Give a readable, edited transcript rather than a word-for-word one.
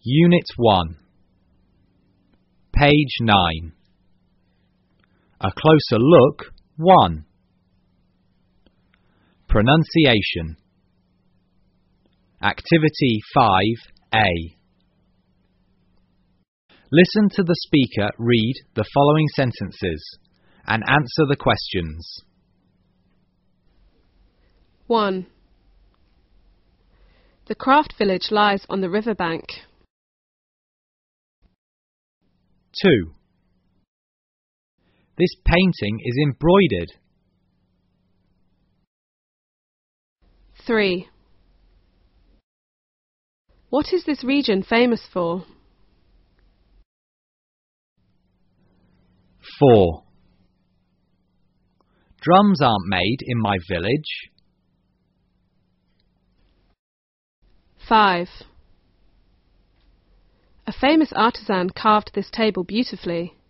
Unit 1, page 9. A closer look 1. Pronunciation. Activity 5A. Listen to the speaker read the following sentences and answer the questions. 1. The craft village lies on the riverbank. 2. This painting is embroidered. 3. What is this region famous for? 4. Drums aren't made in my village. 5. A famous artisan carved this table beautifully.